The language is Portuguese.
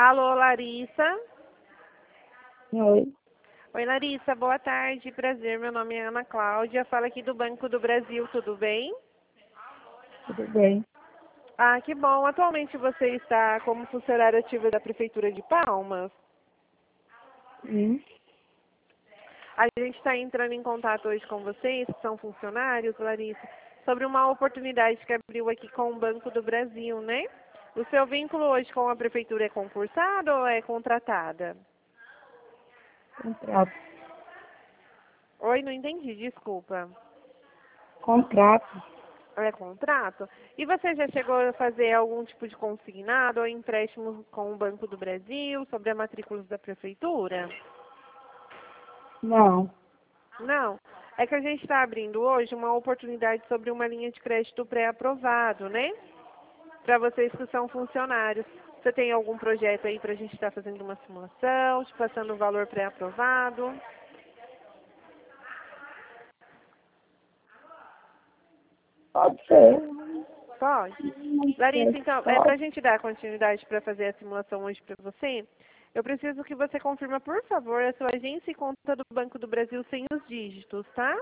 Alô, Larissa. Oi, Oi, Larissa, boa tarde, prazer. Meu nome é Ana Cláudia, falo aqui do Banco do Brasil, tudo bem? tudo bem? Ah, que bom. Atualmente você está como funcionária ativa da Prefeitura de Palmas? Sim, A gente está entrando em contato hoje com vocês, que são funcionários, Larissa, sobre uma oportunidade que abriu aqui com o Banco do Brasil, né? O seu vínculo hoje com a Prefeitura é concursado ou é contratada? contrato. Oi, não entendi, desculpa. Contrato? É contrato? E você já chegou a fazer algum tipo de consignado ou empréstimo com o Banco do Brasil sobre a matrícula da prefeitura? Não. Não. É que a gente está abrindo hoje uma oportunidade sobre uma linha de crédito pré-aprovado, né? Para vocês que são funcionários. Você tem algum projeto aí para a gente estar fazendo uma simulação, te passando o valor pré-aprovado? Pode ser. Pode. Larissa, então, para a Pode. gente dar continuidade para fazer a simulação hoje para você, eu preciso que você confirme, por favor, a sua agência e conta do Banco do Brasil sem os dígitos, tá?